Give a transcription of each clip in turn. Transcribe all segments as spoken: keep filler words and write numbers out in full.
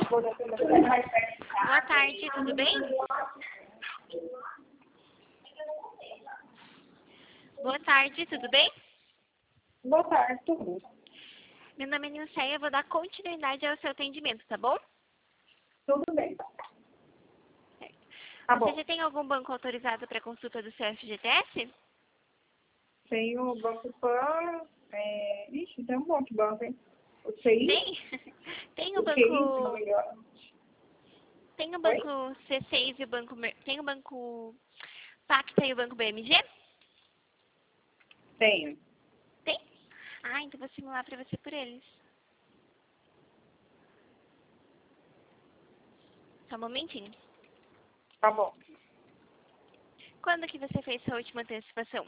Boa tarde, tudo bem? Boa tarde, tudo bem? Boa tarde, tudo. Meu nome é Nilceia, eu vou dar continuidade ao seu atendimento, tá bom? Tudo bem. Certo. Tá Você bom. já tem algum banco autorizado para consulta do seu F G T S? Tem o Banco Pan. É... Ixi, tem um monte de banco, hein? O C I. Tem? Tem o O C I, se não banco... me engano. Tem o Oi? banco C seis e o banco... Mer- Tem o banco Pacta e o banco B M G? Tenho. Tem? Ah, então vou simular para você por eles. Só um momentinho. Tá bom. Quando que você fez sua última antecipação?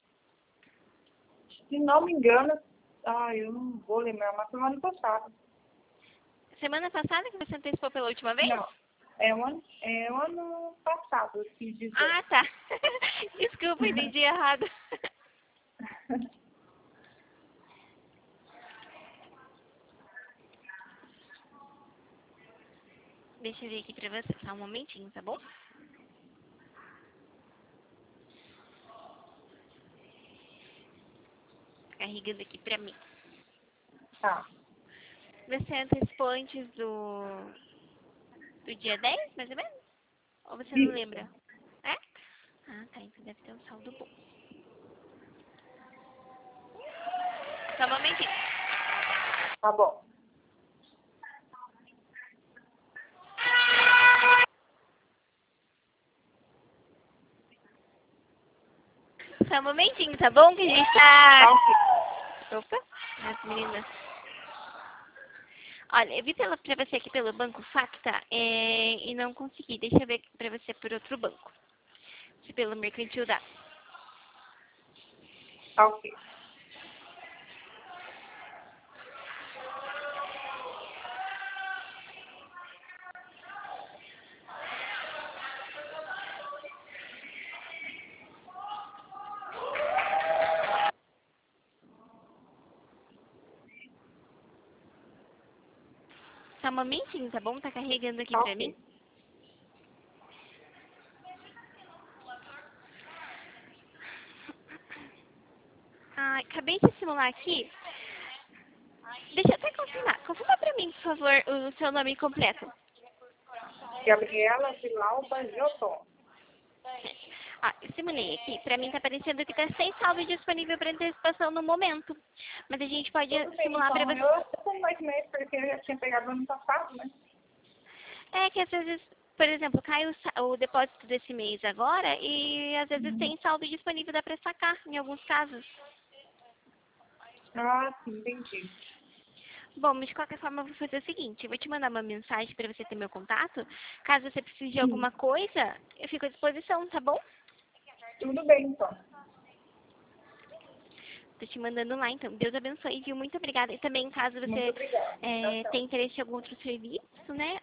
Se não me engano, ah, eu não vou lembrar, mas foi no ano passado. Semana passada que você antecipou pela última vez? Não. É o ano, é o ano passado, eu quis dizer. Ah, tá. Desculpa, entendi errado. Deixa eu ver aqui pra você, só um momentinho, tá bom? Carregando aqui pra mim. Tá. Você antecipou antes do, do dia dez, mais ou menos? Ou você não Isso. lembra? É? Ah, tá, então deve ter um saldo bom. Só um momentinho. Tá bom. Só um momentinho, tá bom? Que a gente Tá tá... ok. Opa, as meninas. Olha, eu vi pela, pra você aqui pelo Banco Facta é, e não consegui. Deixa eu ver pra você por outro banco. Se pelo Mercantil dá. Tá ok. Só um momentinho, tá bom? Tá carregando aqui Tá pra mim. ok. Ah, acabei de simular aqui. Deixa eu até confirmar. Confirma pra mim, por favor, o seu nome completo. Gabriela Vilauba Joton. Ah, eu simulei aqui. Pra mim tá parecendo que tá sem saldo disponível pra antecipação no momento. Mas a gente pode Tudo bem, simular pra então. você. Eu tô mais meses porque eu já tinha pegado ano passado, né? É que às vezes, por exemplo, cai o, sa- o depósito desse mês agora e às vezes Uhum. tem saldo disponível, dá pra sacar em alguns casos. Ah, sim, entendi. Bom, mas de qualquer forma eu vou fazer o seguinte, eu vou te mandar uma mensagem pra você ter meu contato. Caso você precise de Sim. alguma coisa, eu fico à disposição, tá bom? Tudo bem, então. Tô te mandando lá, então. Deus abençoe, viu? Muito obrigada. E também, caso Muito você obrigada. Tchau, é, tchau. tenha interesse em algum outro serviço, né?